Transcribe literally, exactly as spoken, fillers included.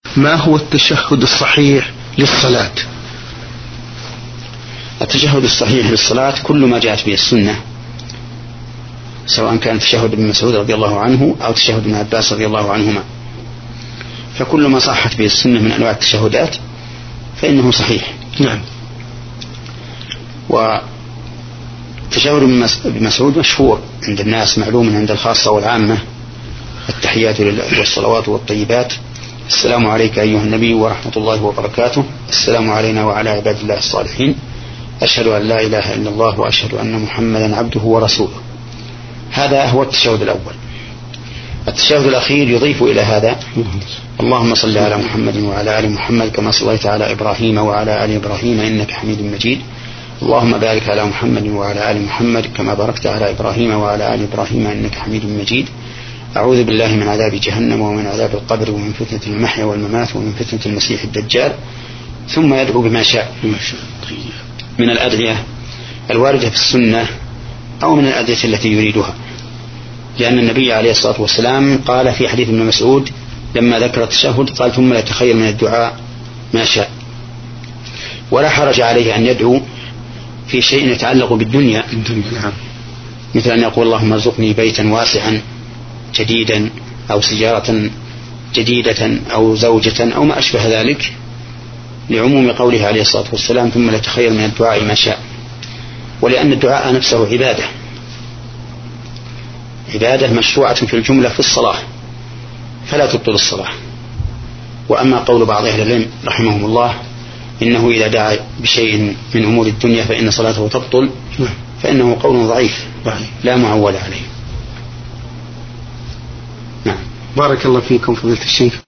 ما هو التشهد الصحيح للصلاة؟ التشهد الصحيح للصلاة كل ما جاءت به السنة، سواء كان تشهد ابن مسعود رضي الله عنه أو تشهد ابن عباس رضي الله عنهما، فكل ما صحت به السنة من أنواع التشهدات فإنه صحيح. نعم. وتشهد ابن مسعود مشهور عند الناس، معلوم عند الخاصة والعامة: التحيات لله والصلوات والطيبات، السلام عليك أيها النبي ورحمة الله وبركاته، السلام علينا وعلى عباد الله الصالحين، أشهد أن لا إله إلا الله وأشهد أن محمدا عبده ورسوله. هذا هو التشهد الأول. التشهد الأخير يضيف إلى هذا: اللهم صل على محمد وعلى آل محمد كما صليت على إبراهيم وعلى آل إبراهيم إنك حميد مجيد، اللهم بارك على محمد وعلى آل محمد كما باركت على إبراهيم وعلى آل إبراهيم إنك حميد مجيد، أعوذ بالله من عذاب جهنم ومن عذاب القبر ومن فتنة المحيا والممات ومن فتنة المسيح الدجال. ثم يدعو بما شاء من الأدعية الواردة في السنة أو من الأدعية التي يريدها، لأن النبي عليه الصلاة والسلام قال في حديث ابن مسعود لما ذكر التشهد قال: ثم يتخير من الدعاء ما شاء. ولا حرج عليه أن يدعو في شيء يتعلق بالدنيا، مثل أن يقول: اللهم ارزقني بيتا واسعا جديدا، أو سيارة جديدة، أو زوجة، أو ما أشبه ذلك، لعموم قوله عليه الصلاة والسلام: ثم يتخير من الدعاء ما شاء. ولأن الدعاء نفسه عبادة عبادة مشروعة في الجملة في الصلاة، فلا تبطل الصلاة. وأما قول بعض أهل العلم رحمهم الله إنه إذا دعا بشيء من أمور الدنيا فإن صلاته تبطل، فإنه قول ضعيف لا معول عليه. نعم. بارك الله فيكم فضيلة الشيخ.